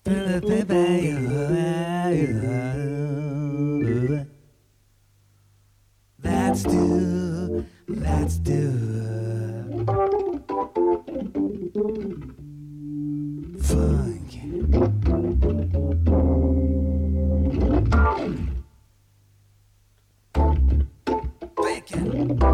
Let's do funk. Thinking.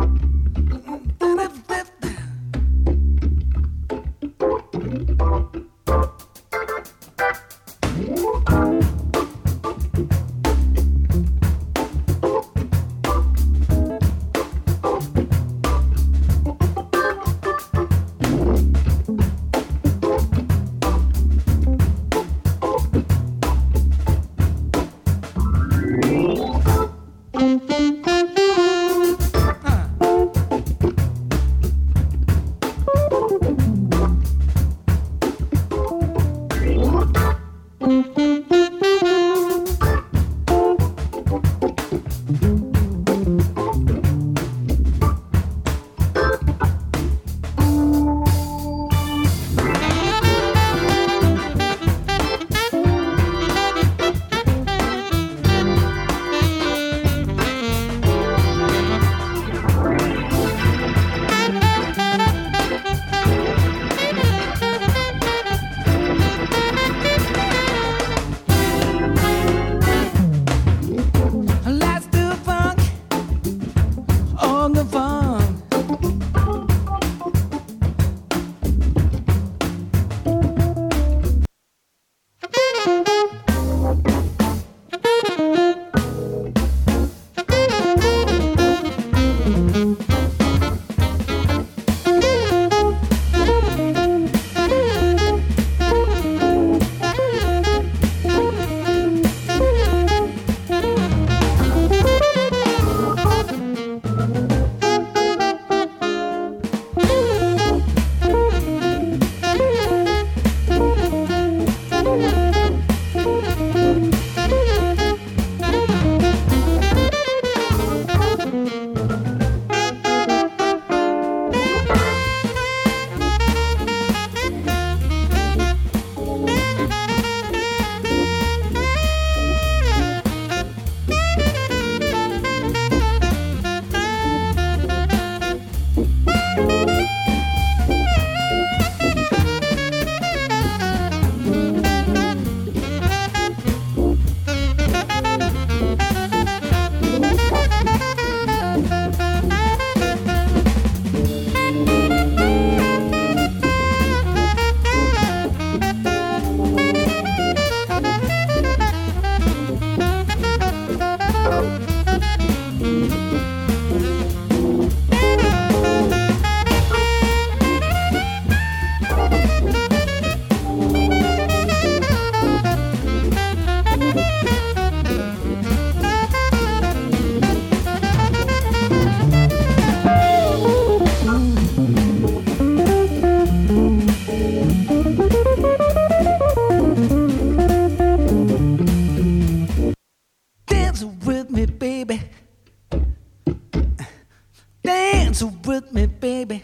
Dance with me, baby.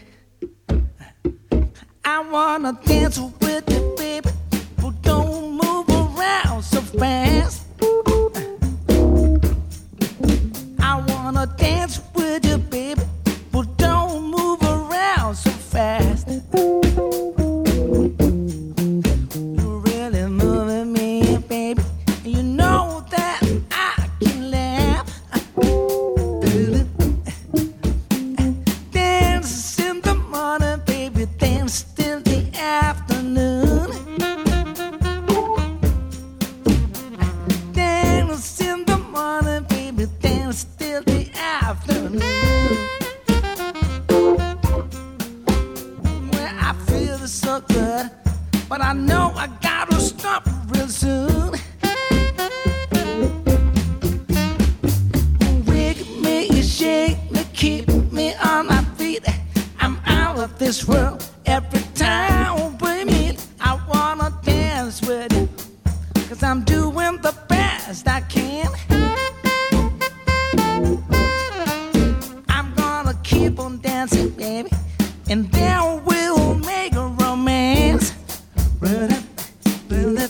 I wanna dance with you, baby. But don't move around so fast. I wanna dance with you, baby. But don't move around so fast. You're really moving me, baby. You know that I can laugh. Dance in the morning, baby. Dance till the afternoon. Dance in the morning, baby. Dance till the afternoon. Well, I feel so good, but I know I gotta stop real soon. Wake me, shake me, keep me on my feet. I'm out of this world every time we meet. I wanna dance with you, 'cause I'm doing the best I can. I'm gonna keep on dancing, baby, and then we'll make a romance. Run up, run up.